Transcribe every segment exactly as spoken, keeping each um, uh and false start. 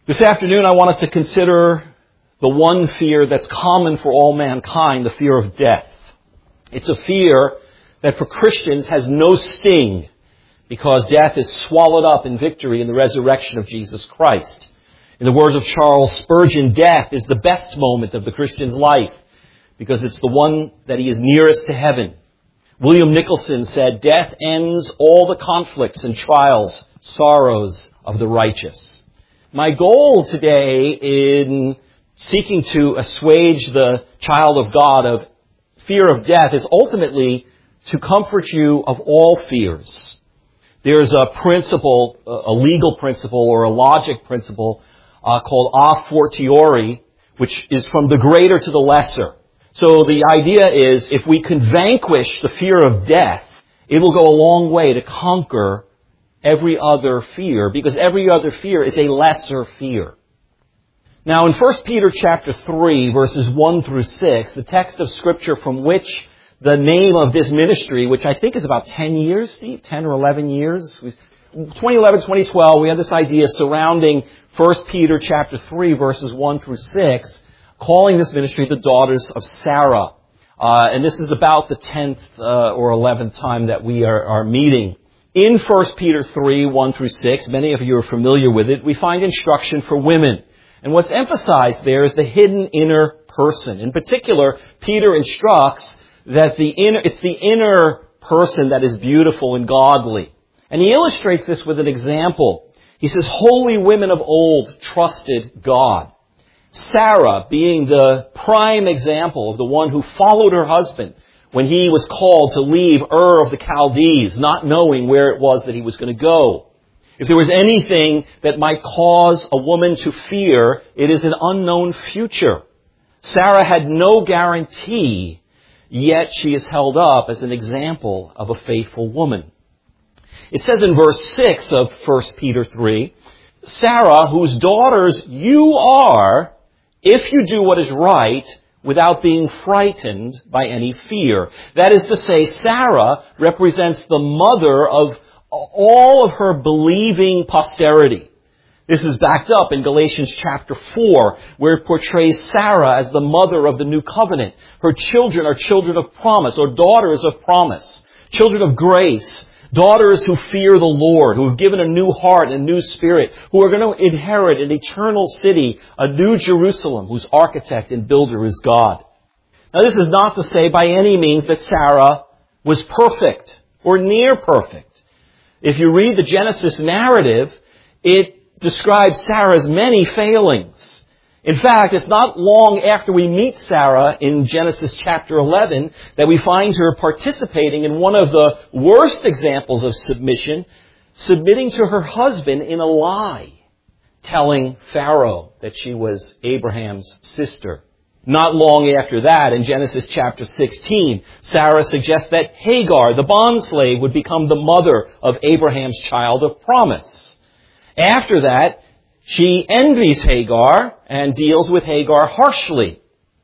This afternoon, I want us to consider the one fear that's common for all mankind, the fear of death. It's a fear that for Christians has no sting because death is swallowed up in victory in the resurrection of Jesus Christ. In the words of Charles Spurgeon, death is the best moment of the Christian's life because it's the one that he is nearest to heaven. William Nicholson said, "Death ends all the conflicts and trials, sorrows of the righteous." My goal today in seeking to assuage the child of God of fear of death is ultimately to comfort you of all fears. There's a principle, a legal principle or a logic principle uh, called a fortiori, which is from the greater to the lesser. So the idea is if we can vanquish the fear of death, it will go a long way to conquer every other fear, because every other fear is a lesser fear. Now in First Peter chapter three, verses one through six, the text of Scripture from which the name of this ministry, which I think is about ten years, Steve, ten or eleven years, twenty eleven, twenty twelve, we had this idea surrounding First Peter chapter three, verses one through six, calling this ministry the Daughters of Sarah. Uh, and this is about the tenth uh, or eleventh time that we are, are meeting. In First Peter three, one through six, many of you are familiar with it, we find instruction for women. And what's emphasized there is the hidden inner person. In particular, Peter instructs that the inner, it's the inner person that is beautiful and godly. And he illustrates this with an example. He says, holy women of old trusted God. Sarah being the prime example of the one who followed her husband when he was called to leave Ur of the Chaldees, not knowing where it was that he was going to go. If there was anything that might cause a woman to fear, it is an unknown future. Sarah had no guarantee, yet she is held up as an example of a faithful woman. It says in verse six of First Peter three, Sarah, whose daughters you are, if you do what is right, without being frightened by any fear. That is to say, Sarah represents the mother of all of her believing posterity. This is backed up in Galatians chapter four, where it portrays Sarah as the mother of the new covenant. Her children are children of promise, or daughters of promise, children of grace, daughters who fear the Lord, who have given a new heart and a new spirit, who are going to inherit an eternal city, a new Jerusalem, whose architect and builder is God. Now this is not to say by any means that Sarah was perfect or near perfect. If you read the Genesis narrative, it describes Sarah's many failings. In fact, it's not long after we meet Sarah in Genesis chapter eleven that we find her participating in one of the worst examples of submission, submitting to her husband in a lie, telling Pharaoh that she was Abraham's sister. Not long after that, in Genesis chapter sixteen, Sarah suggests that Hagar, the bondslave, would become the mother of Abraham's child of promise. After that, she envies Hagar and deals with Hagar harshly.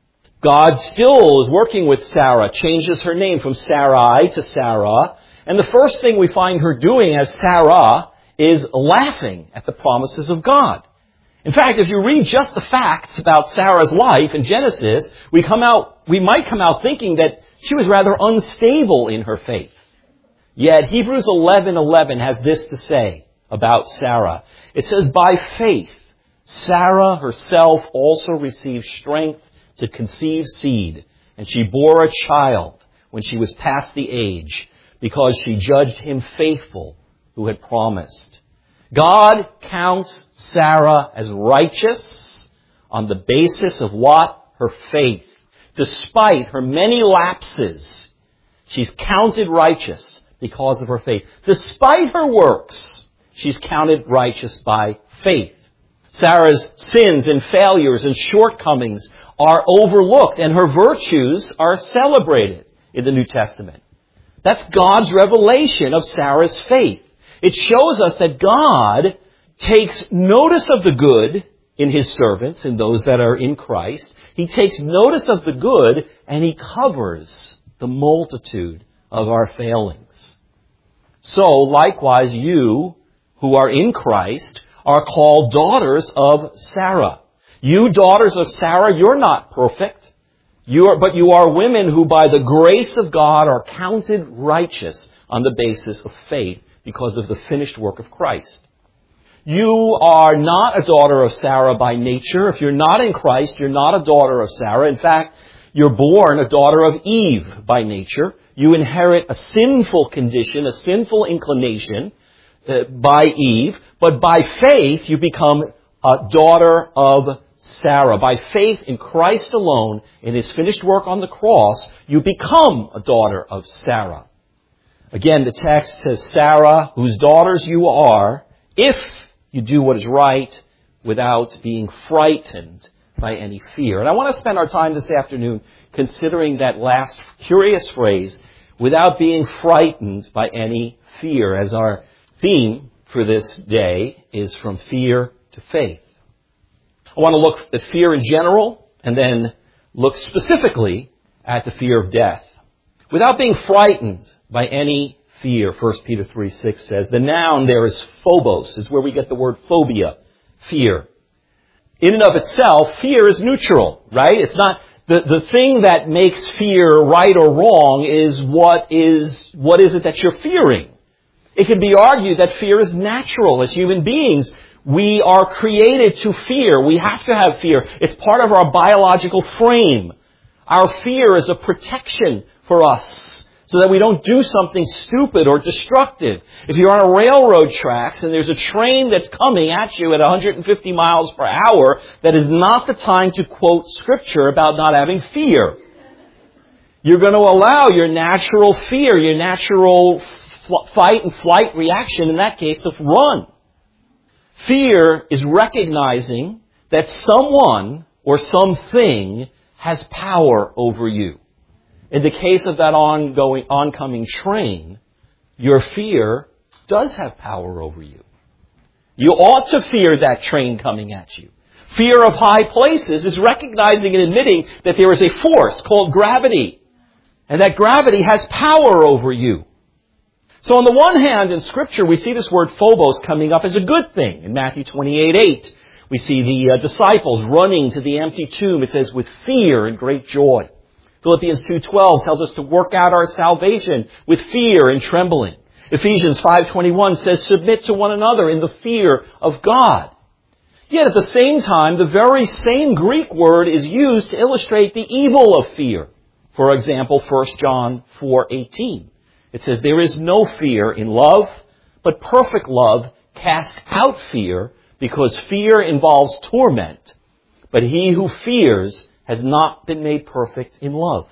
God still is working with Sarah, changes her name from Sarai to Sarah. And the first thing we find her doing as Sarah is laughing at the promises of God. In fact, if you read just the facts about Sarah's life in Genesis, we come out, we might come out thinking that she was rather unstable in her faith. Yet Hebrews eleven eleven has this to say about Sarah. It says, by faith, Sarah herself also received strength to conceive seed, and she bore a child when she was past the age, because she judged him faithful who had promised. God counts Sarah as righteous on the basis of what? Her faith. Despite her many lapses, she's counted righteous because of her faith. Despite her works, she's counted righteous by faith. Sarah's sins and failures and shortcomings are overlooked, and her virtues are celebrated in the New Testament. That's God's revelation of Sarah's faith. It shows us that God takes notice of the good in His servants, in those that are in Christ. He takes notice of the good, and He covers the multitude of our failings. So, likewise, you who are in Christ are called daughters of Sarah. You daughters of Sarah, you're not perfect. You are, but you are women who by the grace of God are counted righteous on the basis of faith because of the finished work of Christ. You are not a daughter of Sarah by nature. If you're not in Christ, you're not a daughter of Sarah. In fact, you're born a daughter of Eve by nature. You inherit a sinful condition, a sinful inclination uh, by Eve. But by faith, you become a daughter of Sarah. By faith in Christ alone, in His finished work on the cross, you become a daughter of Sarah. Again, the text says, Sarah, whose daughters you are, if you do what is right without being frightened by any fear. And I want to spend our time this afternoon considering that last curious phrase, without being frightened by any fear, as our theme for this day is from fear to faith. I want to look at fear in general and then look specifically at the fear of death. Without being frightened by any fear, First Peter three six says. The noun there is phobos. It's where we get the word phobia, fear. In and of itself, fear is neutral, right? It's not, the, the thing that makes fear right or wrong is what is, what is it that you're fearing? It can be argued that fear is natural. As human beings, we are created to fear. We have to have fear. It's part of our biological frame. Our fear is a protection for us, so that we don't do something stupid or destructive. If you're on a railroad tracks and there's a train that's coming at you at one hundred fifty miles per hour, that is not the time to quote Scripture about not having fear. You're going to allow your natural fear, your natural f- fight and flight reaction, in that case, to run. Fear is recognizing that someone or something has power over you. In the case of that ongoing, oncoming train, your fear does have power over you. You ought to fear that train coming at you. Fear of high places is recognizing and admitting that there is a force called gravity, and that gravity has power over you. So on the one hand, in Scripture, we see this word phobos coming up as a good thing. In Matthew twenty-eight eight, we see the uh, disciples running to the empty tomb. It says, with fear and great joy. Philippians two twelve tells us to work out our salvation with fear and trembling. Ephesians five twenty-one says, submit to one another in the fear of God. Yet at the same time, the very same Greek word is used to illustrate the evil of fear. For example, First John four eighteen. It says, there is no fear in love, but perfect love casts out fear, because fear involves torment. But he who fears has not been made perfect in love.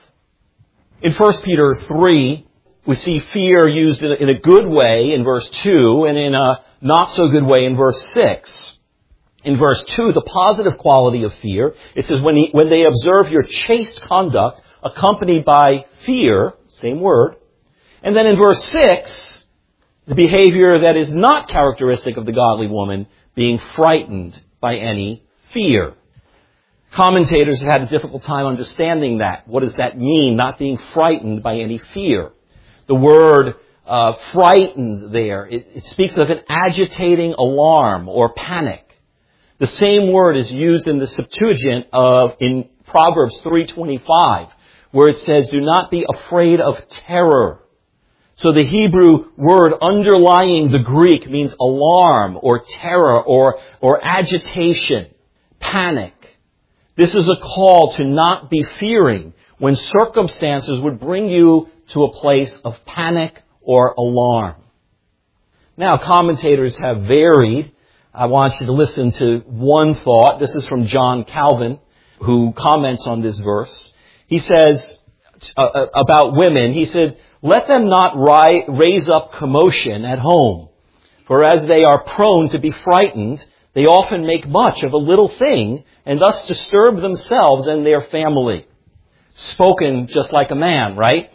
In First Peter three, we see fear used in a, in a good way in verse two, and in a not so good way in verse six. In verse two, the positive quality of fear, it says, when, he, when they observe your chaste conduct accompanied by fear, same word. And then in verse six, the behavior that is not characteristic of the godly woman, being frightened by any fear. Commentators have had a difficult time understanding that. What does that mean, not being frightened by any fear? The word uh, frightened there, it, it speaks of an agitating alarm or panic. The same word is used in the Septuagint of in Proverbs three twenty-five, where it says, do not be afraid of terror. So the Hebrew word underlying the Greek means alarm or terror or, or agitation, panic. This is a call to not be fearing when circumstances would bring you to a place of panic or alarm. Now, commentators have varied. I want you to listen to one thought. This is from John Calvin, who comments on this verse. He says uh, about women, he said, let them not ri- raise up commotion at home, for as they are prone to be frightened, they often make much of a little thing and thus disturb themselves and their family. Spoken just like a man, right?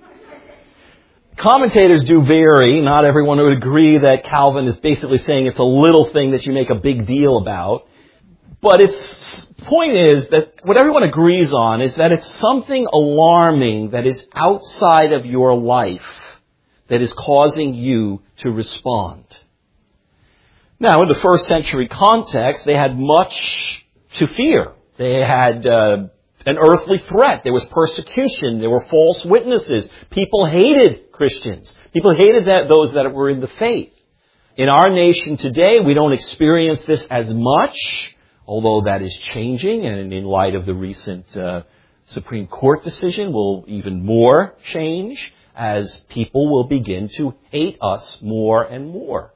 Commentators do vary. Not everyone would agree that Calvin is basically saying it's a little thing that you make a big deal about. But its point is that what everyone agrees on is that it's something alarming that is outside of your life that is causing you to respond. Now, in the first century context, they had much to fear. They had uh, an earthly threat. There was persecution. There were false witnesses. People hated Christians. People hated that, those that were in the faith. In our nation today, we don't experience this as much, although that is changing, and in light of the recent uh, Supreme Court decision, will even more change as people will begin to hate us more and more.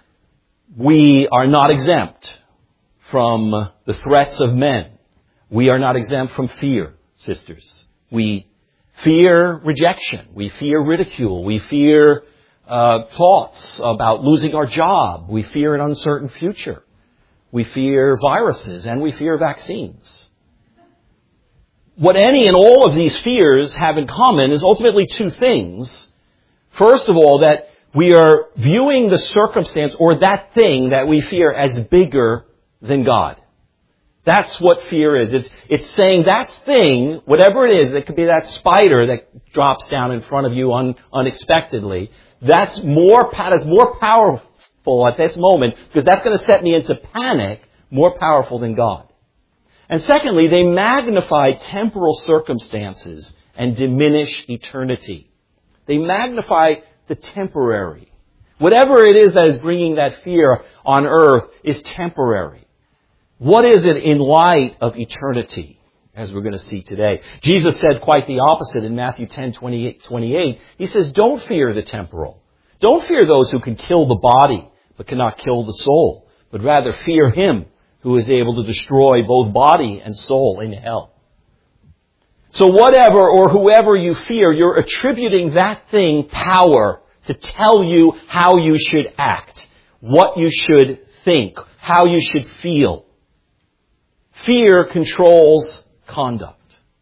We are not exempt from the threats of men. We are not exempt from fear, sisters. We fear rejection. We fear ridicule. We fear uh, thoughts about losing our job. We fear an uncertain future. We fear viruses, and we fear vaccines. What any and all of these fears have in common is ultimately two things. First of all, that we are viewing the circumstance or that thing that we fear as bigger than God. That's what fear is. It's, it's saying that thing, whatever it is, it could be that spider that drops down in front of you un, unexpectedly. That's more, that's more powerful at this moment because that's going to set me into panic, more powerful than God. And secondly, they magnify temporal circumstances and diminish eternity. They magnify the temporary. Whatever it is that is bringing that fear on earth is temporary. What is it in light of eternity, as we're going to see today? Jesus said quite the opposite in Matthew ten, twenty-eight, twenty-eight. He says, don't fear the temporal. Don't fear those who can kill the body, but cannot kill the soul, but rather fear Him who is able to destroy both body and soul in hell. So whatever or whoever you fear, you're attributing that thing power to tell you how you should act, what you should think, how you should feel. Fear controls conduct.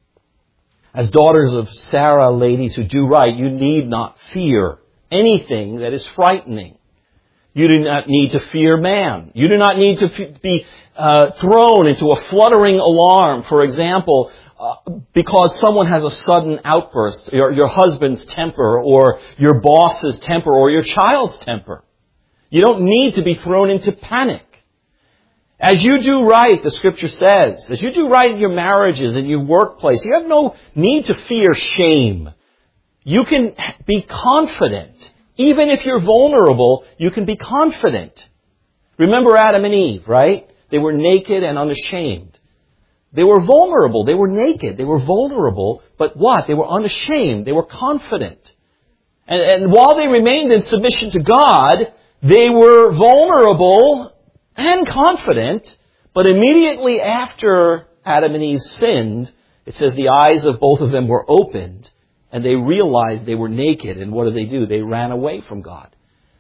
As daughters of Sarah, ladies who do right, you need not fear anything that is frightening. You do not need to fear man. You do not need to f- be uh, thrown into a fluttering alarm, for example, uh, because someone has a sudden outburst, your, your husband's temper, or your boss's temper, or your child's temper. You don't need to be thrown into panic. As you do right, the Scripture says, as you do right in your marriages, in your workplace, you have no need to fear shame. You can be confident. Even if you're vulnerable, you can be confident. Remember Adam and Eve, right? They were naked and unashamed. They were vulnerable. They were naked. They were vulnerable. But what? They were unashamed. They were confident. And, and while they remained in submission to God, they were vulnerable and confident. But immediately after Adam and Eve sinned, it says the eyes of both of them were opened. And they realized they were naked. And what did they do? They ran away from God.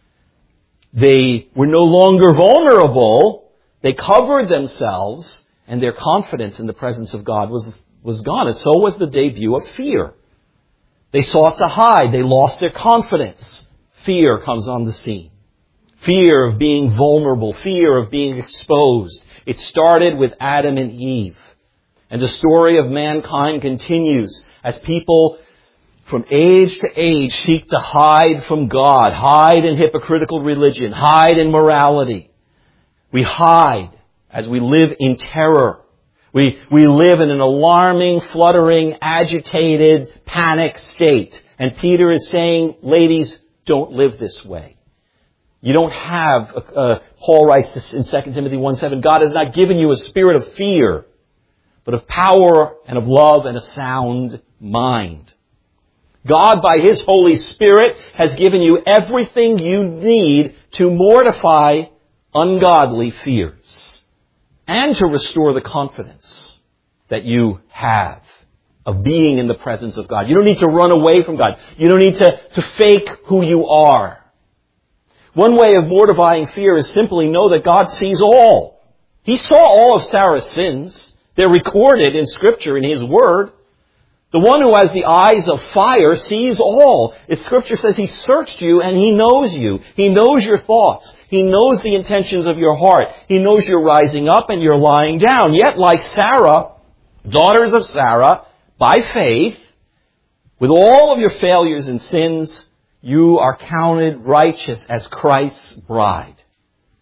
They were no longer vulnerable. They covered themselves. And their confidence in the presence of God was, was gone. And so was the debut of fear. They sought to hide. They lost their confidence. Fear comes on the scene. Fear of being vulnerable. Fear of being exposed. It started with Adam and Eve. And the story of mankind continues as people from age to age seek to hide from God, hide in hypocritical religion, hide in morality. We hide as we live in terror. We, we live in an alarming, fluttering, agitated, panic state. And Peter is saying, ladies, don't live this way. You don't have, uh, Paul writes in Second Timothy one seven, God has not given you a spirit of fear, but of power and of love and a sound mind. God, by His Holy Spirit, has given you everything you need to mortify ungodly fears and to restore the confidence that you have of being in the presence of God. You don't need to run away from God. You don't need to, to fake who you are. One way of mortifying fear is simply know that God sees all. He saw all of Sarah's sins. They're recorded in Scripture, in His Word. The one who has the eyes of fire sees all. The Scripture says He searched you and He knows you. He knows your thoughts. He knows the intentions of your heart. He knows you're rising up and you're lying down. Yet, like Sarah, daughters of Sarah, by faith, with all of your failures and sins, you are counted righteous as Christ's bride.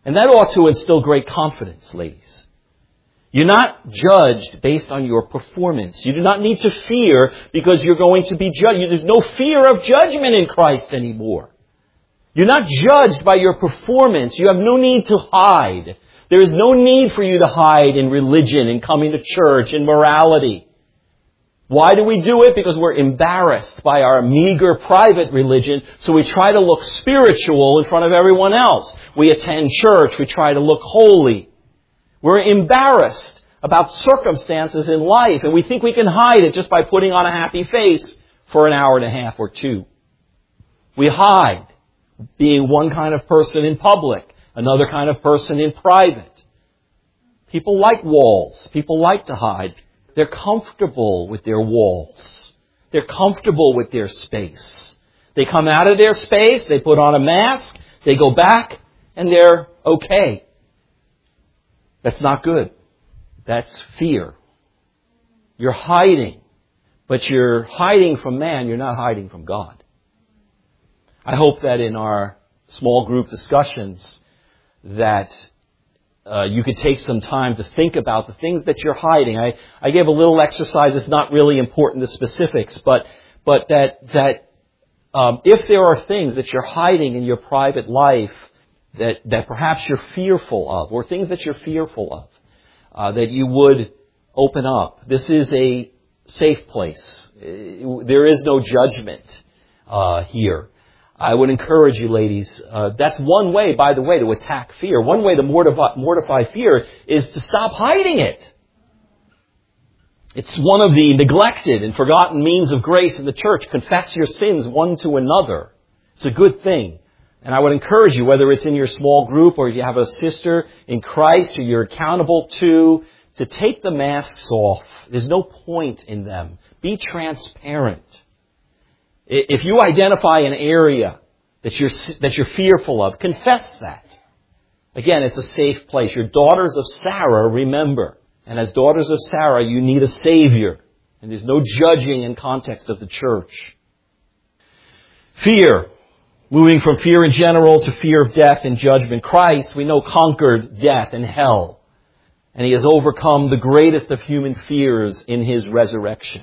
And that ought to instill great confidence, ladies. You're not judged based on your performance. You do not need to fear because you're going to be judged. There's no fear of judgment in Christ anymore. You're not judged by your performance. You have no need to hide. There is no need for you to hide in religion, in coming to church, in morality. Why do we do it? Because we're embarrassed by our meager private religion, so we try to look spiritual in front of everyone else. We attend church. We try to look holy. We're embarrassed about circumstances in life, and we think we can hide it just by putting on a happy face for an hour and a half or two. We hide, being one kind of person in public, another kind of person in private. People like walls. People like to hide. They're comfortable with their walls. They're comfortable with their space. They come out of their space, they put on a mask, they go back, and they're okay. That's not good. That's fear. You're hiding. But you're hiding from man, you're not hiding from God. I hope that in our small group discussions that uh, you could take some time to think about the things that you're hiding. I, I gave a little exercise. It's not really important, the specifics, but but that that um, if there are things that you're hiding in your private life that that perhaps you're fearful of, or things that you're fearful of, uh, that you would open up. This is a safe place. There is no judgment uh, here. I would encourage you, ladies, uh, that's one way, by the way, to attack fear. One way to mortify, mortify fear is to stop hiding it. It's one of the neglected and forgotten means of grace in the church. Confess your sins one to another. It's a good thing. And I would encourage you, whether it's in your small group or if you have a sister in Christ who you're accountable to, to take the masks off. There's no point in them. Be transparent. If you identify an area that you're that you're fearful of, confess that. Again, it's a safe place. You're daughters of Sarah, remember. And as daughters of Sarah, you need a Savior. And there's no judging in context of the church. Fear. Moving from fear in general to fear of death and judgment. Christ, we know, conquered death and hell. And He has overcome the greatest of human fears in His resurrection.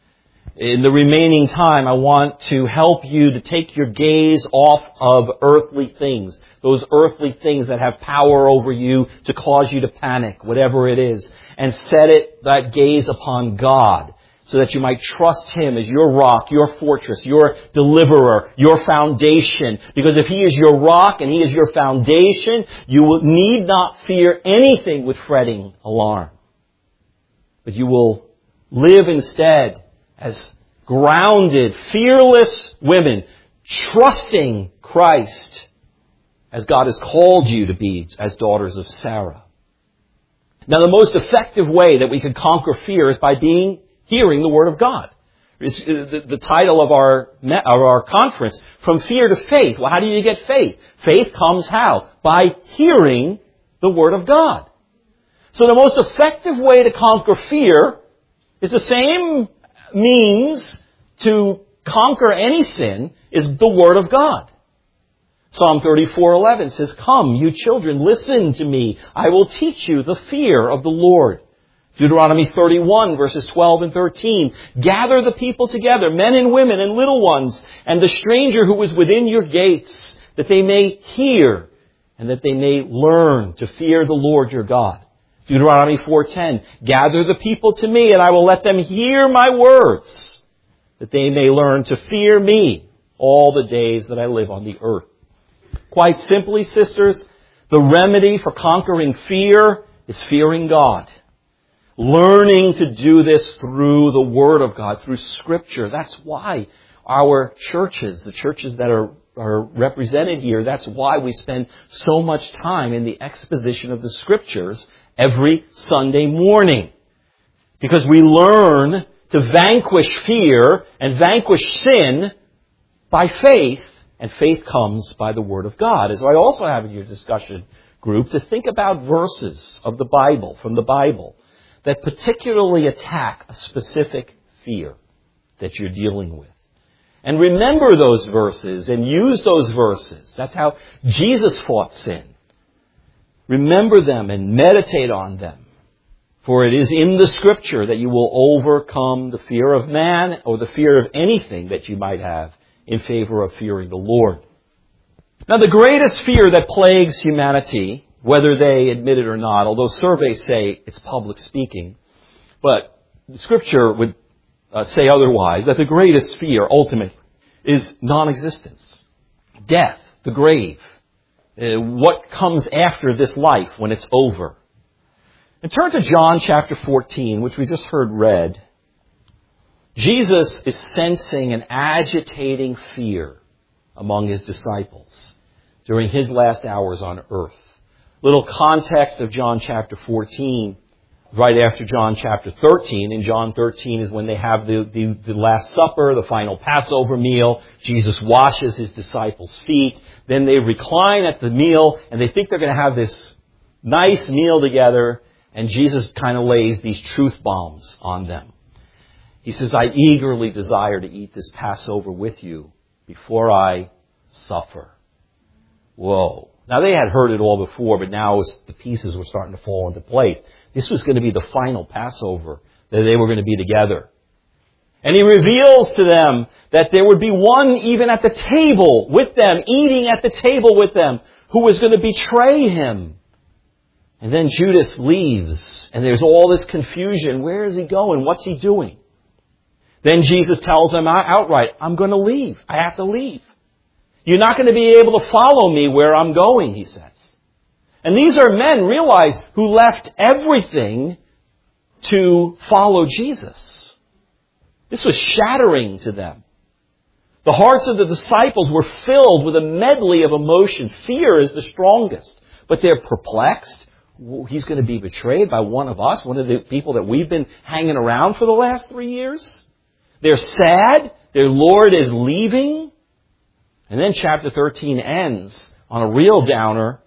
In the remaining time, I want to help you to take your gaze off of earthly things. Those earthly things that have power over you to cause you to panic, whatever it is. And set it, that gaze upon God, so that you might trust Him as your rock, your fortress, your deliverer, your foundation. Because if He is your rock and He is your foundation, you will need not fear anything with fretting alarm. But you will live instead as grounded, fearless women, trusting Christ as God has called you to be as daughters of Sarah. Now, the most effective way that we can conquer fear is by being hearing the Word of God. It's the, the title of our, of our conference, From Fear to Faith. Well, how do you get faith? Faith comes how? By hearing the Word of God. So the most effective way to conquer fear is the same means to conquer any sin is the Word of God. Psalm thirty-four eleven says, "Come, you children, listen to me. I will teach you the fear of the Lord." Deuteronomy thirty-one verses twelve and thirteen, "Gather the people together, men and women and little ones, and the stranger who is within your gates, that they may hear and that they may learn to fear the Lord your God." Deuteronomy four ten, "Gather the people to me, and I will let them hear my words, that they may learn to fear me all the days that I live on the earth." Quite simply, sisters, the remedy for conquering fear is fearing God. Learning to do this through the Word of God, through Scripture. That's why our churches, the churches that are, are represented here, that's why we spend so much time in the exposition of the Scriptures every Sunday morning. Because we learn to vanquish fear and vanquish sin by faith, and faith comes by the Word of God. As I also have in your discussion group, to think about verses of the Bible, from the Bible, that particularly attack a specific fear that you're dealing with. And remember those verses and use those verses. That's how Jesus fought sin. Remember them and meditate on them. For it is in the Scripture that you will overcome the fear of man or the fear of anything that you might have in favor of fearing the Lord. Now, the greatest fear that plagues humanity, whether they admit it or not, although surveys say it's public speaking, but Scripture would uh, say otherwise, that the greatest fear, ultimately, is non-existence. Death, the grave, uh, what comes after this life when it's over. And turn to John chapter fourteen, which we just heard read. Jesus is sensing an agitating fear among his disciples during his last hours on earth. Little context of John chapter fourteen, right after John chapter thirteen. In John thirteen is when they have the, the, the Last Supper, the final Passover meal. Jesus washes his disciples' feet. Then they recline at the meal, and they think they're going to have this nice meal together. And Jesus kind of lays these truth bombs on them. He says, I eagerly desire to eat this Passover with you before I suffer. Whoa. Now they had heard it all before, but now the pieces were starting to fall into place. This was going to be the final Passover that they were going to be together. And he reveals to them that there would be one even at the table with them, eating at the table with them, who was going to betray him. And then Judas leaves, and there's all this confusion. Where is he going? What's he doing? Then Jesus tells them outright, I'm going to leave. I have to leave. You're not going to be able to follow me where I'm going, he says. And these are men, realize, who left everything to follow Jesus. This was shattering to them. The hearts of the disciples were filled with a medley of emotion. Fear is the strongest, but they're perplexed. He's going to be betrayed by one of us, one of the people that we've been hanging around for the last three years. They're sad. Their Lord is leaving. And then chapter thirteen ends on a real downer.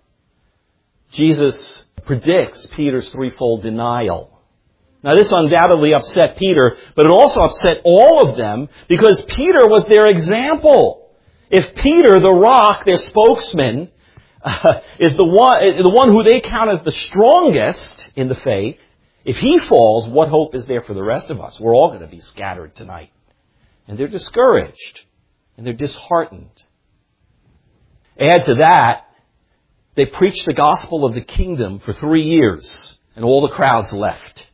Jesus predicts Peter's threefold denial. Now this undoubtedly upset Peter, but it also upset all of them because Peter was their example. If Peter, the rock, their spokesman, Uh, is the one, the one who they counted the strongest in the faith, if he falls, what hope is there for the rest of us? We're all going to be scattered tonight. And they're discouraged. And they're disheartened. Add to that, they preached the gospel of the kingdom for three years, and all the crowds left.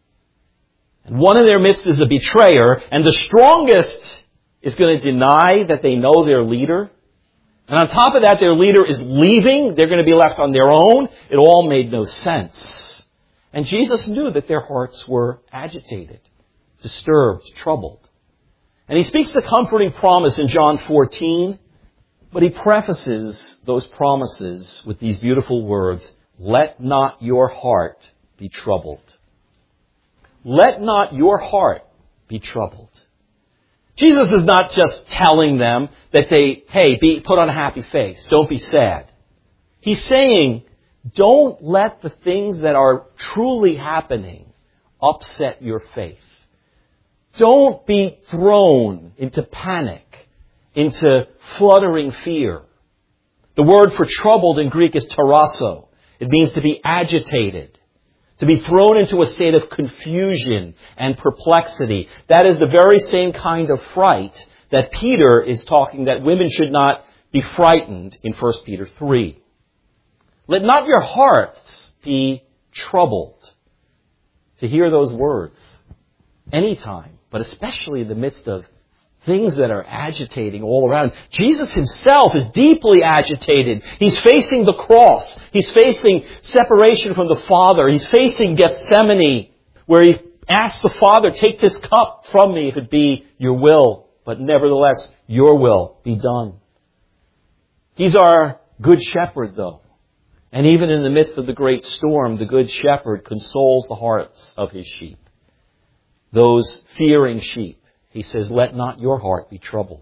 And one in their midst is a betrayer, and the strongest is going to deny that they know their leader. And on top of that, their leader is leaving. They're going to be left on their own. It all made no sense. And Jesus knew that their hearts were agitated, disturbed, troubled. And he speaks a comforting promise in John fourteen, but he prefaces those promises with these beautiful words, let not your heart be troubled. Let not your heart be troubled. Jesus is not just telling them that they, hey, be, put on a happy face. Don't be sad. He's saying, don't let the things that are truly happening upset your faith. Don't be thrown into panic, into fluttering fear. The word for troubled in Greek is tarasso. It means to be agitated. To be thrown into a state of confusion and perplexity. That is the very same kind of fright that Peter is talking that women should not be frightened in First Peter three. Let not your hearts be troubled. To hear those words anytime, but especially in the midst of things that are agitating all around. Jesus himself is deeply agitated. He's facing the cross. He's facing separation from the Father. He's facing Gethsemane, where he asks the Father, take this cup from me if it be your will, but nevertheless, your will be done. He's our good shepherd, though. And even in the midst of the great storm, the good shepherd consoles the hearts of his sheep. Those fearing sheep. He says, let not your heart be troubled.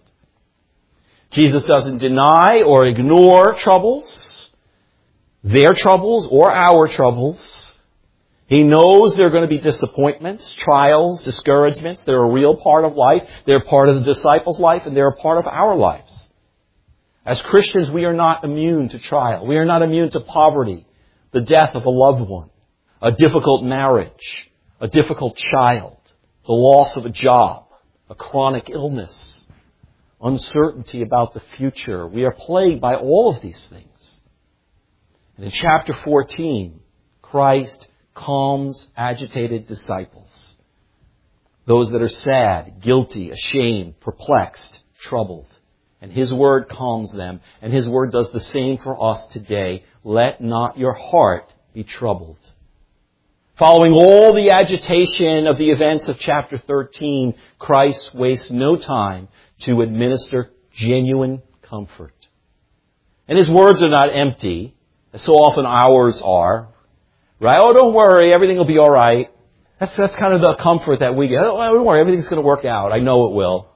Jesus doesn't deny or ignore troubles, their troubles or our troubles. He knows there are going to be disappointments, trials, discouragements. They're a real part of life. They're part of the disciples' life, and they're a part of our lives. As Christians, we are not immune to trial. We are not immune to poverty. the death of a loved one, a difficult marriage, a difficult child, the loss of a job, a chronic illness, uncertainty about the future. We are plagued by all of these things. And in chapter fourteen, Christ calms agitated disciples. Those that are sad, guilty, ashamed, perplexed, troubled. And His Word calms them. And His Word does the same for us today. Let not your heart be troubled. Following all the agitation of the events of chapter thirteen, Christ wastes no time to administer genuine comfort. And His words are not empty, as so often ours are. Right? Oh, don't worry, everything will be all right. That's, that's kind of the comfort that we get. Oh, don't worry, everything's going to work out. I know it will.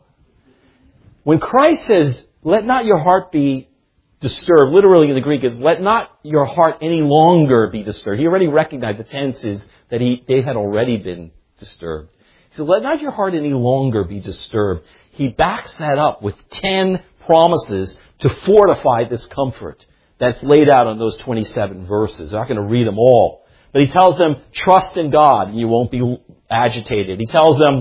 When Christ says, let not your heart be disturbed, literally in the Greek is, let not your heart any longer be disturbed. He already recognized the tenses that he, they had already been disturbed. He said, let not your heart any longer be disturbed. He backs that up with ten promises to fortify this comfort that's laid out on those twenty-seven verses. I'm not going to read them all. But He tells them, trust in God and you won't be agitated. He tells them,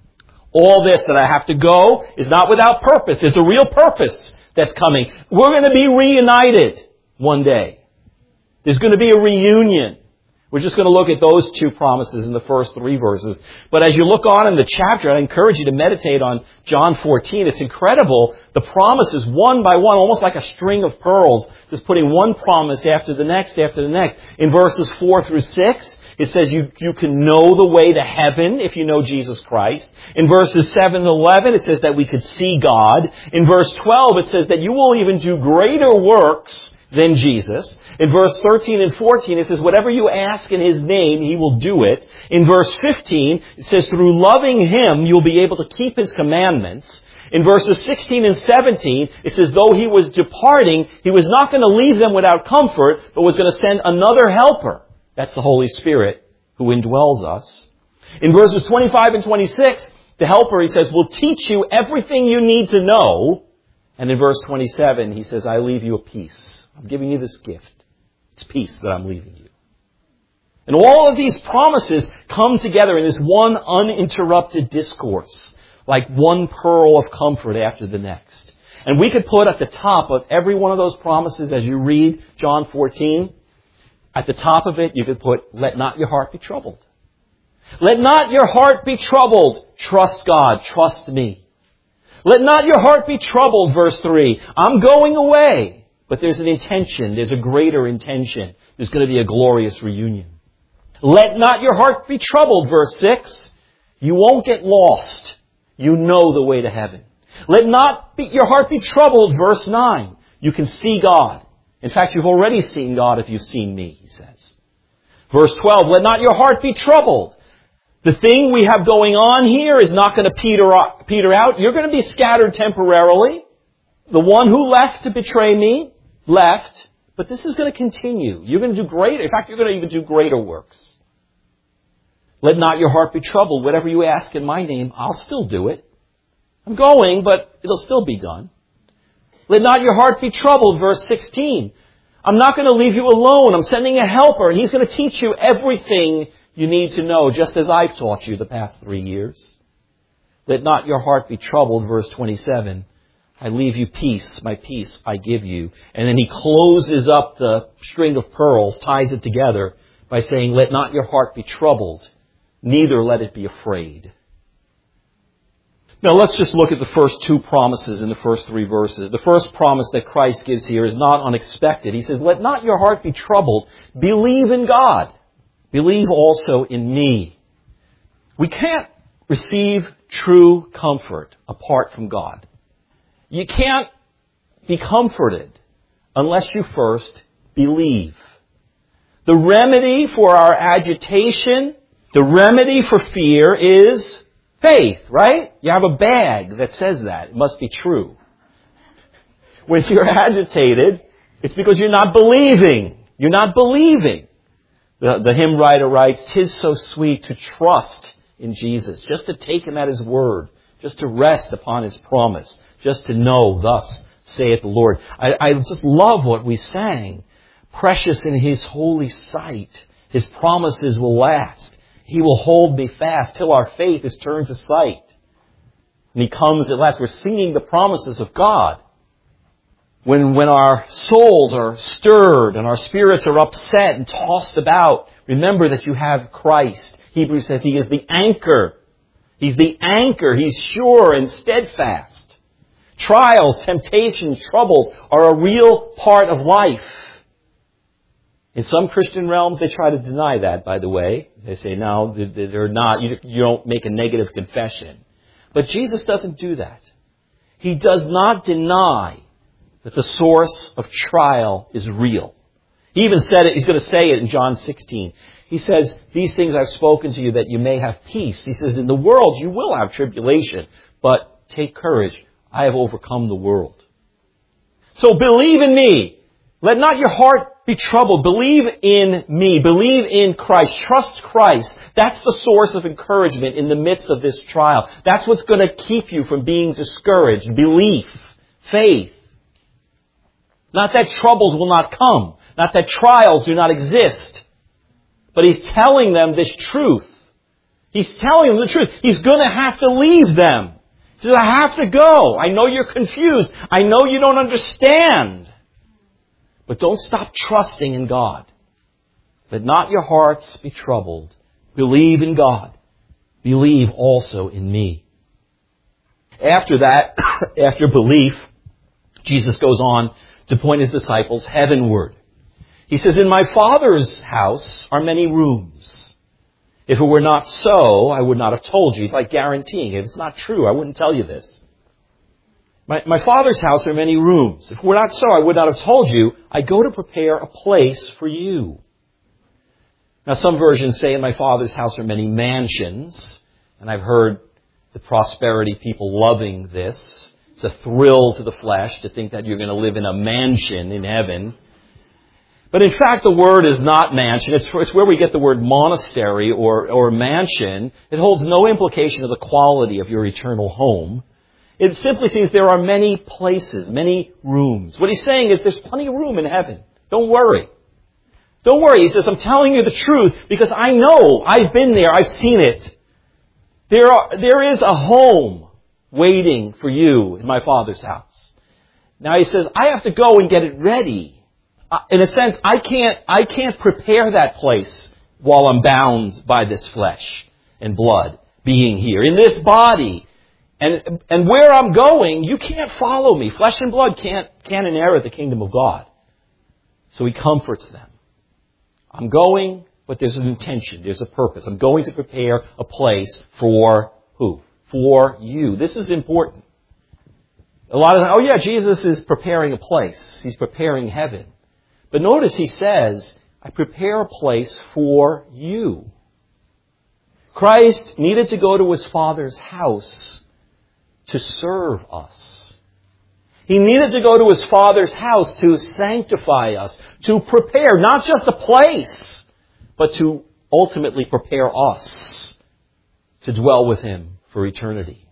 all this that I have to go is not without purpose. There's a real purpose that's coming. We're going to be reunited one day. There's going to be a reunion. We're just going to look at those two promises in the first three verses. But as you look on in the chapter, I encourage you to meditate on John fourteen. It's incredible. The promises, one by one, almost like a string of pearls, just putting one promise after the next, after the next. In verses four through six, it says you, you can know the way to heaven if you know Jesus Christ. In verses seven and eleven, it says that we could see God. In verse twelve, it says that you will even do greater works than Jesus. In verse thirteen and fourteen, it says, whatever you ask in His name, He will do it. In verse fifteen, it says, through loving Him, you'll be able to keep His commandments. In verses sixteen and seventeen, it says, though He was departing, He was not going to leave them without comfort, but was going to send another helper. That's the Holy Spirit who indwells us. In verses twenty-five and twenty-six, the helper, He says, will teach you everything you need to know. And in verse twenty-seven, He says, I leave you a peace. I'm giving you this gift. It's peace that I'm leaving you. And all of these promises come together in this one uninterrupted discourse, like one pearl of comfort after the next. And we could put at the top of every one of those promises, as you read John fourteen, at the top of it, you could put, let not your heart be troubled. Let not your heart be troubled. Trust God. Trust me. Let not your heart be troubled, verse three. I'm going away. But there's an intention. There's a greater intention. There's going to be a glorious reunion. Let not your heart be troubled, verse six. You won't get lost. You know the way to heaven. Let not be, your heart be troubled, verse nine. You can see God. In fact, you've already seen God if you've seen me, He says. Verse twelve, let not your heart be troubled. The thing we have going on here is not going to peter, peter out. You're going to be scattered temporarily. The one who left to betray me left, but this is going to continue. You're going to do greater. In fact, you're going to even do greater works. Let not your heart be troubled. Whatever you ask in my name, I'll still do it. I'm going, but it'll still be done. Let not your heart be troubled, verse sixteen. I'm not going to leave you alone. I'm sending a helper, and He's going to teach you everything you need to know, just as I've taught you the past three years. Let not your heart be troubled, verse twenty-seven. I leave you peace, my peace I give you. And then He closes up the string of pearls, ties it together by saying, let not your heart be troubled, neither let it be afraid. Now let's just look at the first two promises in the first three verses. The first promise that Christ gives here is not unexpected. He says, let not your heart be troubled. Believe in God. Believe also in me. We can't receive true comfort apart from God. You can't be comforted unless you first believe. The remedy for our agitation, the remedy for fear is faith, right? You have a bag that says that. It must be true. When you're agitated, it's because you're not believing. You're not believing. The, the hymn writer writes, "'Tis so sweet to trust in Jesus, just to take Him at His word, just to rest upon His promise, just to know, thus saith the Lord." I, I just love what we sang. precious in His holy sight. His promises will last. He will hold me fast till our faith is turned to sight. And He comes at last. We're singing the promises of God. When, when our souls are stirred and our spirits are upset and tossed about, remember that you have Christ. Hebrews says He is the anchor. He's the anchor. He's sure and steadfast. Trials, temptations, troubles are a real part of life. In some Christian realms, they try to deny that, by the way. They say, no, they're not. You, you don't make a negative confession. But Jesus doesn't do that. He does not deny that the source of trial is real. He even said it, He's going to say it in John sixteen. He says, these things I've spoken to you that you may have peace. He says, in the world you will have tribulation, but take courage. I have overcome the world. So believe in me. Let not your heart be troubled. Believe in me. Believe in Christ. Trust Christ. That's the source of encouragement in the midst of this trial. That's what's going to keep you from being discouraged. Belief. Faith. Not that troubles will not come. Not that trials do not exist. But He's telling them this truth. He's telling them the truth. He's going to have to leave them. He says, I have to go. I know you're confused. I know you don't understand. But don't stop trusting in God. Let not your hearts be troubled. Believe in God. Believe also in me. After that, after belief, Jesus goes on to point His disciples heavenward. He says, in my Father's house are many rooms. If it were not so, I would not have told you. He's like guaranteeing it. If it's not true, I wouldn't tell you this. My, my Father's house are many rooms. If it were not so, I would not have told you. I go to prepare a place for you. Now, some versions say in my Father's house are many mansions. And I've heard the prosperity people loving this. It's a thrill to the flesh to think that you're going to live in a mansion in heaven. But in fact, the word is not mansion. It's, it's where we get the word monastery or, or mansion. It holds no implication of the quality of your eternal home. It simply means there are many places, many rooms. What He's saying is there's plenty of room in heaven. Don't worry. Don't worry. He says, I'm telling you the truth because I know. I've been there. I've seen it. There are, there is a home waiting for you in my Father's house. Now He says, I have to go and get it ready. Uh, in a sense, I can't, I can't prepare that place while I'm bound by this flesh and blood being here. In this body. And, and where I'm going, you can't follow me. Flesh and blood can't, can't inherit the kingdom of God. So He comforts them. I'm going, but there's an intention. There's a purpose. I'm going to prepare a place for who? For you. This is important. A lot of, oh yeah, Jesus is preparing a place. He's preparing heaven. But notice He says, I prepare a place for you. Christ needed to go to His Father's house to serve us. He needed to go to His Father's house to sanctify us, to prepare not just a place, but to ultimately prepare us to dwell with Him for eternity.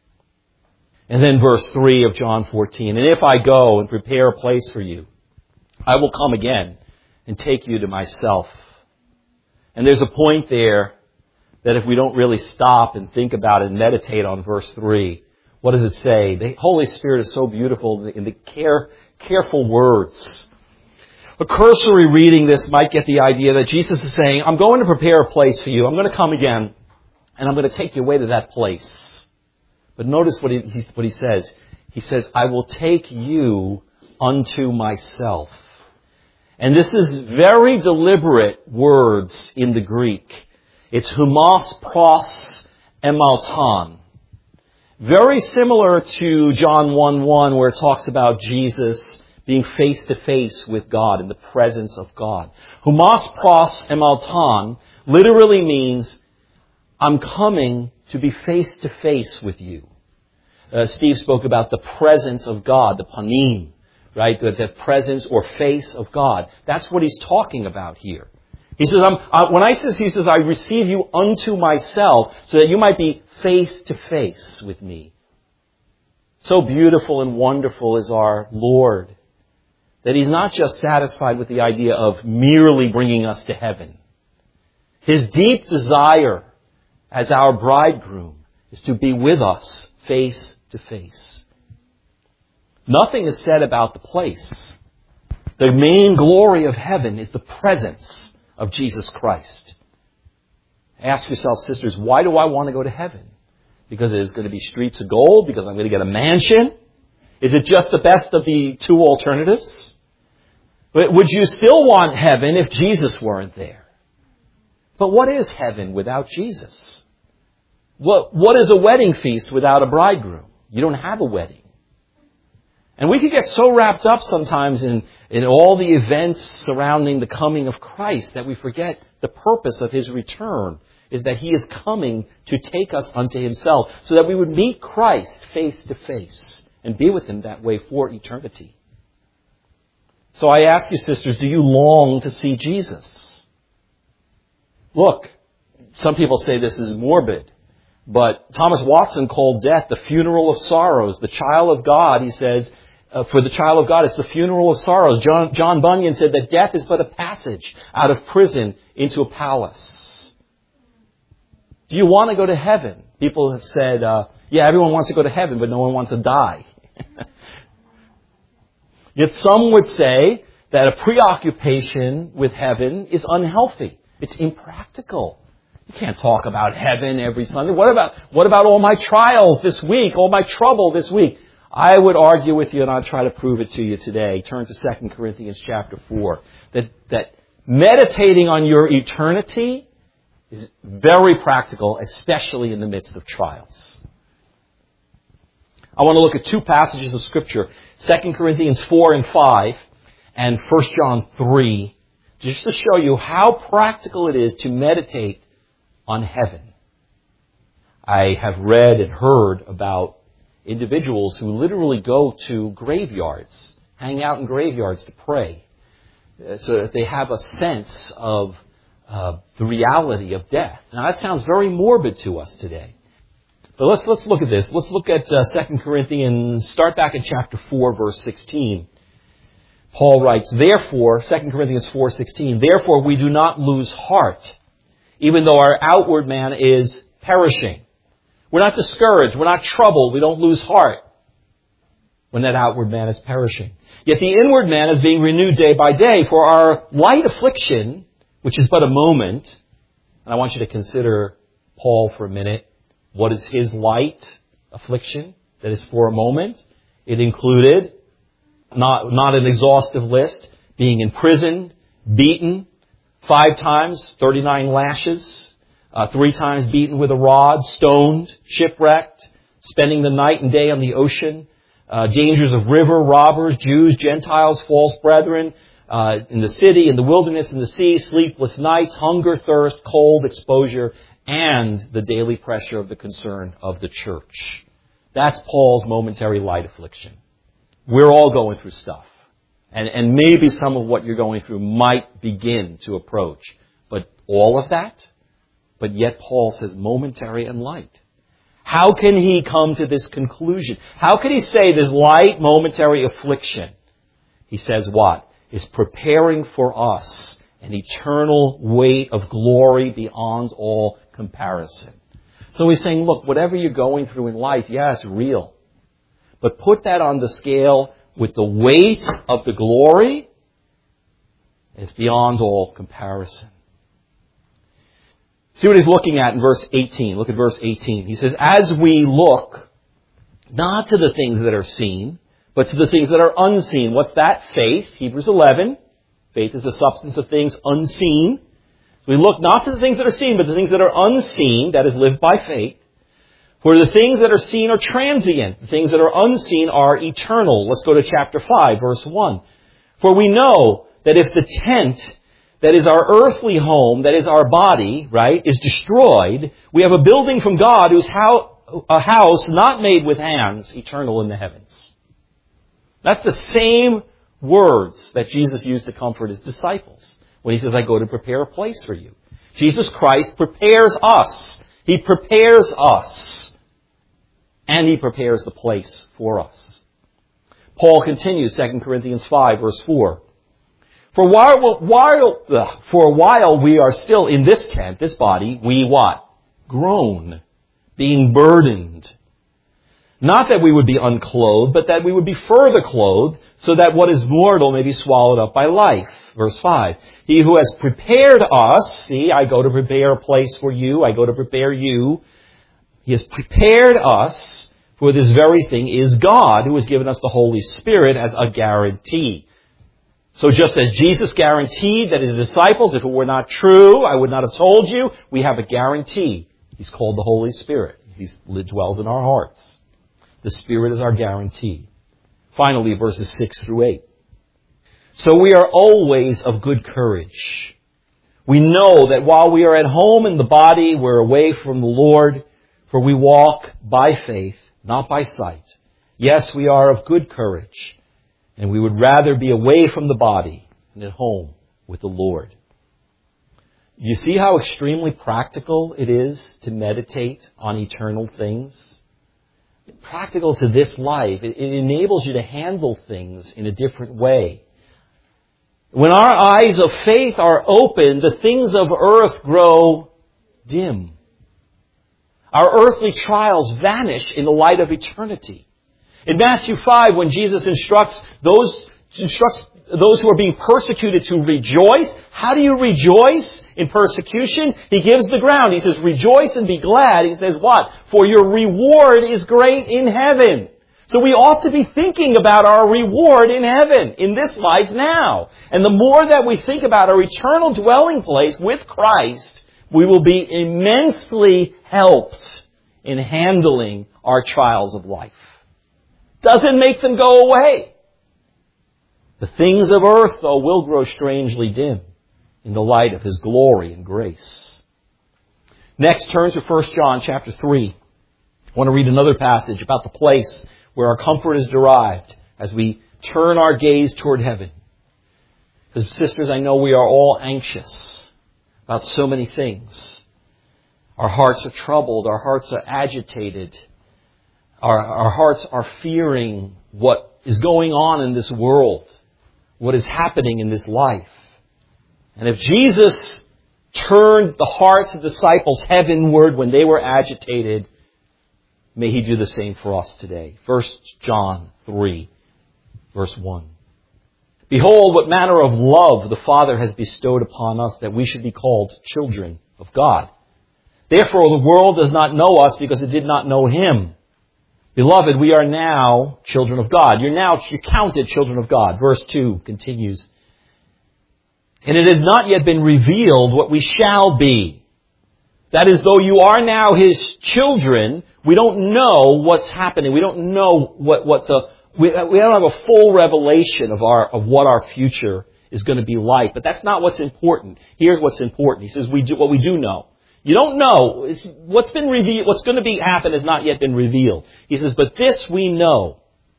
And then verse three of John fourteen, and if I go and prepare a place for you, I will come again and take you to myself. And there's a point there that if we don't really stop and think about it and meditate on verse three, what does it say? The Holy Spirit is so beautiful in the care, careful words. A cursory reading this might get the idea that Jesus is saying, I'm going to prepare a place for you. I'm going to come again, and I'm going to take you away to that place. But notice what he, he, what he says. He says, I will take you unto myself. And this is very deliberate words in the Greek. It's humos pros emalton. Very similar to John one one, where it talks about Jesus being face to face with God in the presence of God. Humos pros emalton literally means I'm coming to be face to face with you. Uh, Steve spoke about the presence of God, the panim, right? The, the presence or face of God. That's what he's talking about here. He says, I'm, uh, when I says, he says, I receive you unto myself so that you might be face to face with me. So beautiful and wonderful is our Lord. that He's not just satisfied with the idea of merely bringing us to heaven. His deep desire as our bridegroom is to be with us face to face. Nothing is said about the place. The main glory of heaven is the presence of Jesus Christ. Ask yourself, sisters, why do I want to go to heaven? Because it is going to be streets of gold? Because I'm going to get a mansion? Is it just the best of the two alternatives? But would you still want heaven if Jesus weren't there? But what is heaven without Jesus? What, what is a wedding feast without a bridegroom? You don't have a wedding. And we could get so wrapped up sometimes in, in all the events surrounding the coming of Christ that we forget the purpose of His return is that He is coming to take us unto Himself so that we would meet Christ face to face and be with Him that way for eternity. So I ask you, sisters, do you long to see Jesus? Look, some people say this is morbid, but Thomas Watson called death the funeral of sorrows. The child of God, he says, uh, for the child of God, it's the funeral of sorrows. John, John Bunyan said that death is but a passage out of prison into a palace. Do you want to go to heaven? People have said, uh, yeah, everyone wants to go to heaven, but no one wants to die. Yet some would say that a preoccupation with heaven is unhealthy. It's impractical. You can't talk about heaven every Sunday. What about, what about all my trials this week, all my trouble this week? I would argue with you, and I'll try to prove it to you today. Turn to Second Corinthians chapter four. That, that meditating on your eternity is very practical, especially in the midst of trials. I want to look at two passages of Scripture, Second Corinthians four and five and First John three, just to show you how practical it is to meditate on heaven. I have read and heard about individuals who literally go to graveyards, hang out in graveyards to pray, so that they have a sense of uh, the reality of death. Now that sounds very morbid to us today. But let's let's look at this. Let's look at uh, Second Corinthians, start back at chapter four, verse sixteen. Paul writes, therefore, Second Corinthians four sixteen, therefore we do not lose heart, even though our outward man is perishing. We're not discouraged. We're not troubled. We don't lose heart when that outward man is perishing. Yet the inward man is being renewed day by day. For our light affliction, which is but a moment, and I want you to consider Paul for a minute. What is his light affliction that is for a moment? It included, not, not an exhaustive list, being imprisoned, beaten, five times, thirty-nine lashes, uh, three times beaten with a rod, stoned, shipwrecked, spending the night and day on the ocean, uh, dangers of river, robbers, Jews, Gentiles, false brethren, uh, in the city, in the wilderness, in the sea, sleepless nights, hunger, thirst, cold, exposure, and the daily pressure of the concern of the church. That's Paul's momentary light affliction. We're all going through stuff. And, and maybe some of what you're going through might begin to approach. But all of that? But yet Paul says momentary and light. How can he come to this conclusion? How can he say this light momentary affliction? He says what? Is preparing for us an eternal weight of glory beyond all comparison. So he's saying, look, whatever you're going through in life, yeah, it's real. But put that on the scale with the weight of the glory, it's beyond all comparison. See what he's looking at in verse eighteen. Look at verse eighteen. He says, as we look not to the things that are seen, but to the things that are unseen. What's that? Faith. Hebrews eleven. Faith is the substance of things unseen. We look not to the things that are seen, but the things that are unseen, that is, lived by faith. For the things that are seen are transient. The things that are unseen are eternal. Let's go to chapter five, verse one. For we know that if the tent that is our earthly home, that is our body, right, is destroyed, we have a building from God whose house, a house not made with hands, eternal in the heavens. That's the same words that Jesus used to comfort his disciples when he says, I go to prepare a place for you. Jesus Christ prepares us. He prepares us. And he prepares the place for us. Paul continues, Second Corinthians five, verse four. For while, while, ugh, for a while we are still in this tent, this body, we what? Groan, being burdened. Not that we would be unclothed, but that we would be further clothed, so that what is mortal may be swallowed up by life. Verse five. He who has prepared us, see, I go to prepare a place for you, I go to prepare you. He has prepared us for this very thing is God, who has given us the Holy Spirit as a guarantee. So just as Jesus guaranteed that his disciples, if it were not true, I would not have told you, we have a guarantee. He's called the Holy Spirit. He dwells in our hearts. The Spirit is our guarantee. Finally, verses six through eight. So we are always of good courage. We know that while we are at home in the body, we're away from the Lord, for we walk by faith, not by sight. Yes, we are of good courage, and we would rather be away from the body and at home with the Lord. You see how extremely practical it is to meditate on eternal things? Practical to this life. It, it enables you to handle things in a different way. When our eyes of faith are open, the things of earth grow dim. Our earthly trials vanish in the light of eternity. In Matthew five, when Jesus instructs those, instructs those who are being persecuted to rejoice, how do you rejoice in persecution? He gives the ground. He says, rejoice and be glad. He says what? For your reward is great in heaven. So we ought to be thinking about our reward in heaven, in this life now. And the more that we think about our eternal dwelling place with Christ, we will be immensely helped in handling our trials of life. Doesn't make them go away. The things of earth, though, will grow strangely dim in the light of His glory and grace. Next, turn to First John chapter three. I want to read another passage about the place where our comfort is derived as we turn our gaze toward heaven. Because, sisters, I know we are all anxious about so many things. Our hearts are troubled. Our hearts are agitated. Our, our hearts are fearing what is going on in this world, what is happening in this life. And if Jesus turned the hearts of disciples heavenward when they were agitated, may He do the same for us today. First John three, verse one. Behold, what manner of love the Father has bestowed upon us, that we should be called children of God. Therefore the world does not know us, because it did not know Him. Beloved, we are now children of God. You're now you're counted children of God. Verse two continues. And it has not yet been revealed what we shall be. That is, though you are now His children, we don't know what's happening. We don't know what, what the, we, we don't have a full revelation of our, of what our future is going to be like. But that's not what's important. Here's what's important. He says, we do, what we do know. You don't know. It's, what's been revealed, what's going to be happen has not yet been revealed. He says, but this we know.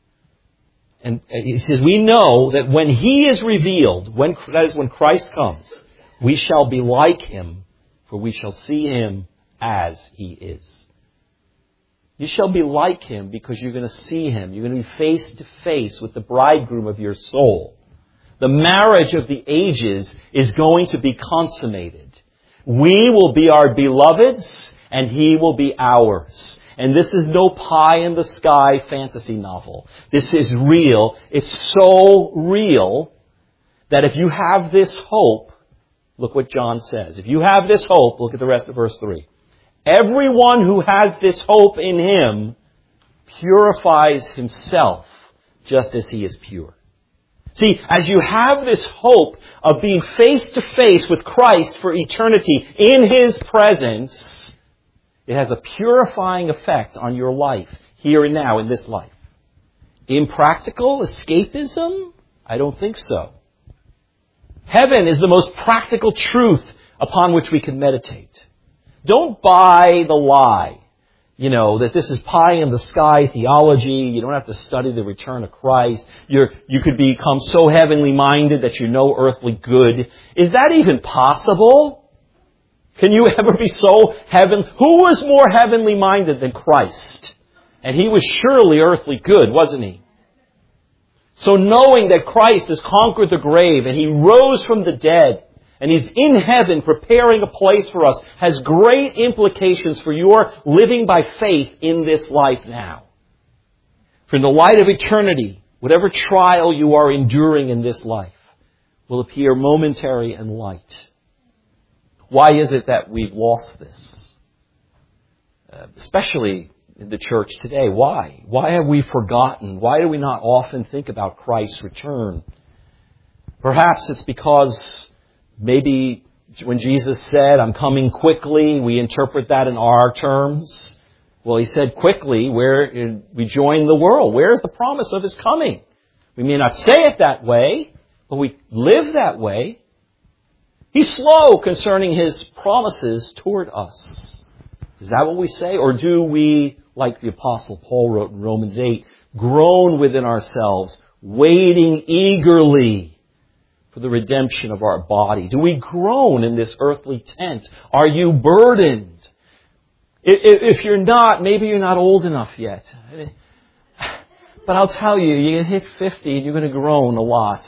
And he says, we know that when He is revealed, when, that is when Christ comes, we shall be like Him, for we shall see Him as He is. You shall be like Him because you're going to see Him. You're going to be face to face with the bridegroom of your soul. The marriage of the ages is going to be consummated. We will be our beloved's, and He will be ours. And this is no pie-in-the-sky fantasy novel. This is real. It's so real that if you have this hope, look what John says. If you have this hope, look at the rest of verse three. Everyone who has this hope in Him purifies himself just as He is pure. See, as you have this hope of being face to face with Christ for eternity in His presence, it has a purifying effect on your life, here and now in this life. Impractical escapism? I don't think so. Heaven is the most practical truth upon which we can meditate. Don't buy the lie, you know, that this is pie-in-the-sky theology. You don't have to study the return of Christ. You're, you could become so heavenly minded that you know earthly good. Is that even possible? Can you ever be so heaven? Who was more heavenly minded than Christ? And He was surely earthly good, wasn't He? So knowing that Christ has conquered the grave and He rose from the dead and He's in heaven preparing a place for us has great implications for your living by faith in this life now. For in the light of eternity, whatever trial you are enduring in this life will appear momentary and light. Why is it that we've lost this? Uh, especially in the church today. Why? Why have we forgotten? Why do we not often think about Christ's return? Perhaps it's because maybe when Jesus said, I'm coming quickly, we interpret that in our terms. Well, He said quickly, where we join the world. Where is the promise of His coming? We may not say it that way, but we live that way. He's slow concerning His promises toward us. Is that what we say? Or do we, like the Apostle Paul wrote in Romans eight, groan within ourselves, waiting eagerly for the redemption of our body? Do we groan in this earthly tent? Are you burdened? If you're not, maybe you're not old enough yet. But I'll tell you, you hit fifty and you're going to groan a lot.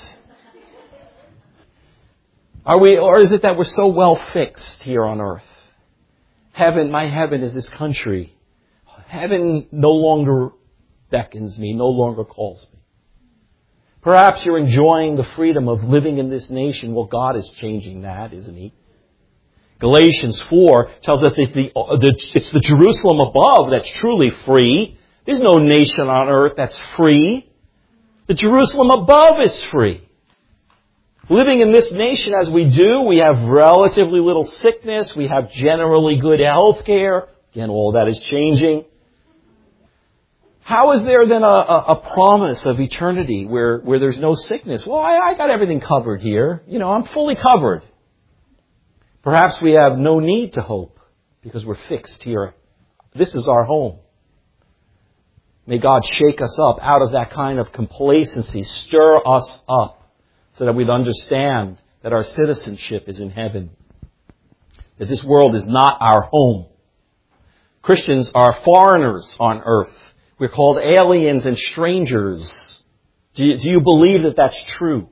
Are we, or is it that we're so well fixed here on earth? Heaven, my heaven is this country. Heaven no longer beckons me, no longer calls me. Perhaps you're enjoying the freedom of living in this nation. Well, God is changing that, isn't He? Galatians four tells us that the, the, it's the Jerusalem above that's truly free. There's no nation on earth that's free. The Jerusalem above is free. Living in this nation as we do, we have relatively little sickness. We have generally good health care. Again, all that is changing. How is there then a, a, a promise of eternity where, where there's no sickness? Well, I, I got everything covered here. You know, I'm fully covered. Perhaps we have no need to hope because we're fixed here. This is our home. May God shake us up out of that kind of complacency, stir us up so that we'd understand that our citizenship is in heaven, that this world is not our home. Christians are foreigners on earth. We're called aliens and strangers. Do you, do you believe that that's true?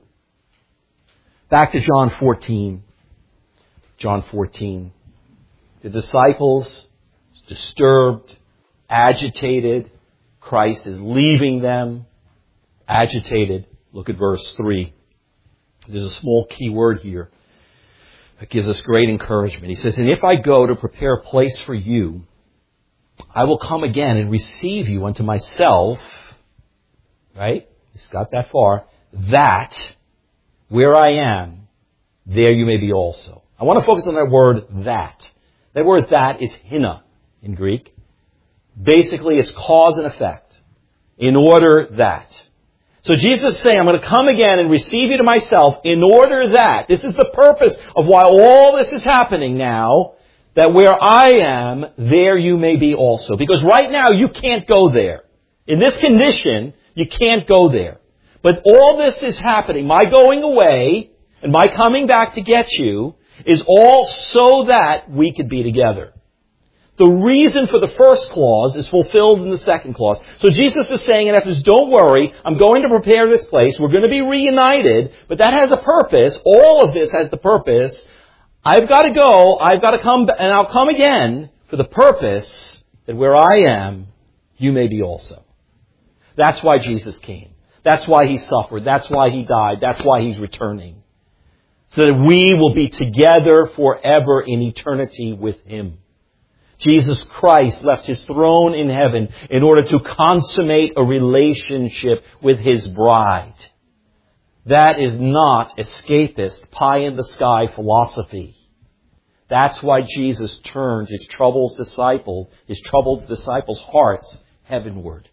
Back to John fourteen. John fourteen. The disciples, disturbed, agitated. Christ is leaving them, agitated. Look at verse three. There's a small key word here that gives us great encouragement. He says, and if I go to prepare a place for you, I will come again and receive you unto myself. Right? He's got that far. That, where I am, there you may be also. I want to focus on that word, that. That word, that, is hina in Greek. Basically, it's cause and effect. In order that. So Jesus is saying, I'm going to come again and receive you to myself in order that. This is the purpose of why all this is happening now. That where I am, there you may be also. Because right now, you can't go there. In this condition, you can't go there. But all this is happening. My going away and my coming back to get you is all so that we could be together. The reason for the first clause is fulfilled in the second clause. So Jesus is saying, in essence, don't worry, I'm going to prepare this place. We're going to be reunited, but that has a purpose. All of this has the purpose. I've got to go, I've got to come, and I'll come again for the purpose that where I am, you may be also. That's why Jesus came. That's why He suffered. That's why He died. That's why He's returning. So that we will be together forever in eternity with Him. Jesus Christ left His throne in heaven in order to consummate a relationship with His bride. That is not escapist, pie-in-the-sky philosophy. That's why Jesus turned His troubled disciples, His troubled disciples' hearts heavenward.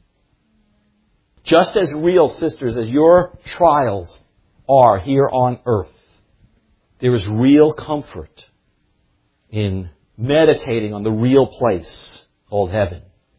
Just as real, sisters, as your trials are here on earth, there is real comfort in meditating on the real place called heaven.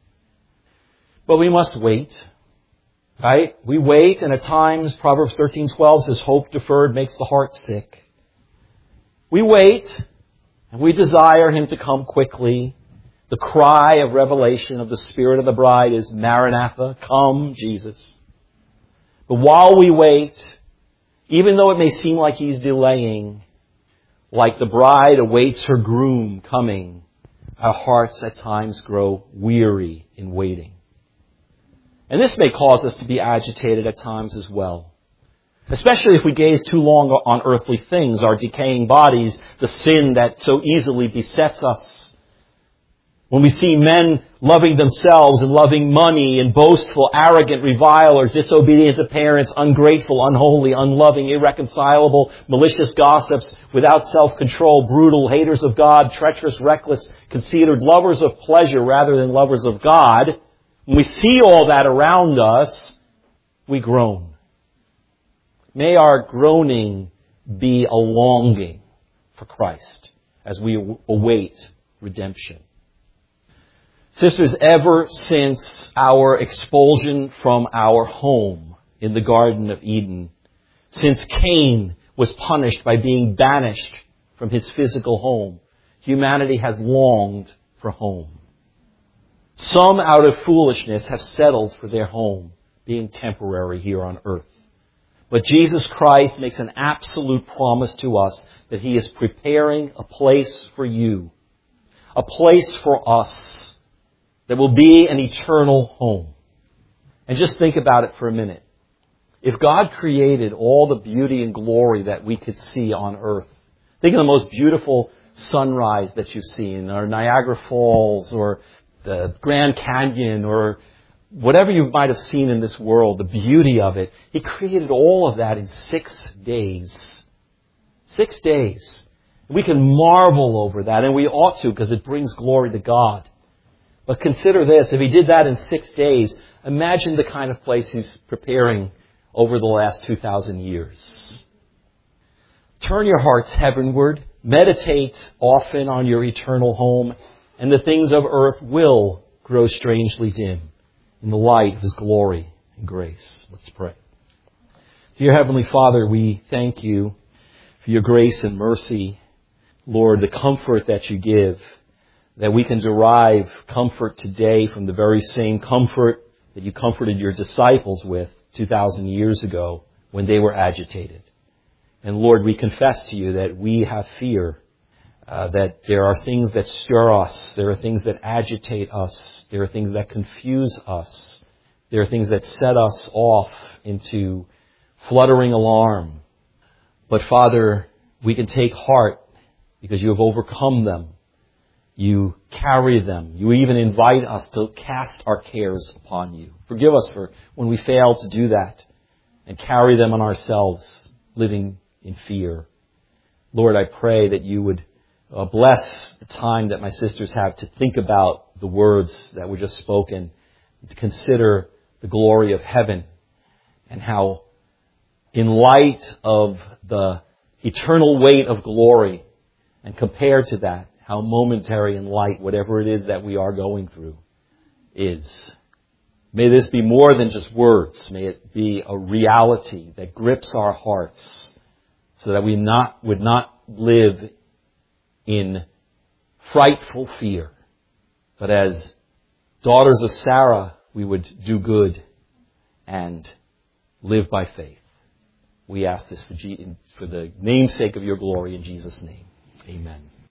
But we must wait, right? We wait, and at times, Proverbs thirteen twelve says, hope deferred makes the heart sick. We wait, and we desire Him to come quickly. The cry of revelation of the Spirit of the bride is, Maranatha, come, Jesus. But But while we wait, even though it may seem like He's delaying, like the bride awaits her groom coming, our hearts at times grow weary in waiting. And this may cause us to be agitated at times as well. Especially if we gaze too long on earthly things, our decaying bodies, the sin that so easily besets us. When we see men loving themselves and loving money and boastful, arrogant revilers, disobedient to parents, ungrateful, unholy, unloving, irreconcilable, malicious gossips, without self-control, brutal, haters of God, treacherous, reckless, conceited, lovers of pleasure rather than lovers of God, when we see all that around us, we groan. May our groaning be a longing for Christ as we await redemption. Sisters, ever since our expulsion from our home in the Garden of Eden, since Cain was punished by being banished from his physical home, humanity has longed for home. Some, out of foolishness, have settled for their home being temporary here on earth. But Jesus Christ makes an absolute promise to us that He is preparing a place for you, a place for us that will be an eternal home. And just think about it for a minute. If God created all the beauty and glory that we could see on earth, think of the most beautiful sunrise that you've seen, or Niagara Falls, or the Grand Canyon, or whatever you might have seen in this world, the beauty of it. He created all of that in six days. Six days. We can marvel over that, and we ought to, because it brings glory to God. But consider this, if He did that in six days, imagine the kind of place He's preparing over the last two thousand years. Turn your hearts heavenward, meditate often on your eternal home, and the things of earth will grow strangely dim in the light of His glory and grace. Let's pray. Dear Heavenly Father, we thank You for Your grace and mercy. Lord, the comfort that You give, that we can derive comfort today from the very same comfort that You comforted Your disciples with two thousand years ago when they were agitated. And Lord, we confess to You that we have fear, uh, that there are things that stir us, there are things that agitate us, there are things that confuse us, there are things that set us off into fluttering alarm. But Father, we can take heart because You have overcome them. You carry them. You even invite us to cast our cares upon You. Forgive us for when we fail to do that and carry them on ourselves, living in fear. Lord, I pray that You would uh, bless the time that my sisters have to think about the words that were just spoken, to consider the glory of heaven and how, in light of the eternal weight of glory, and compared to that, how momentary and light whatever it is that we are going through is. May this be more than just words. May it be a reality that grips our hearts so that we not would not live in frightful fear, but as daughters of Sarah, we would do good and live by faith. We ask this for, G- for the namesake of Your glory in Jesus' name. Amen.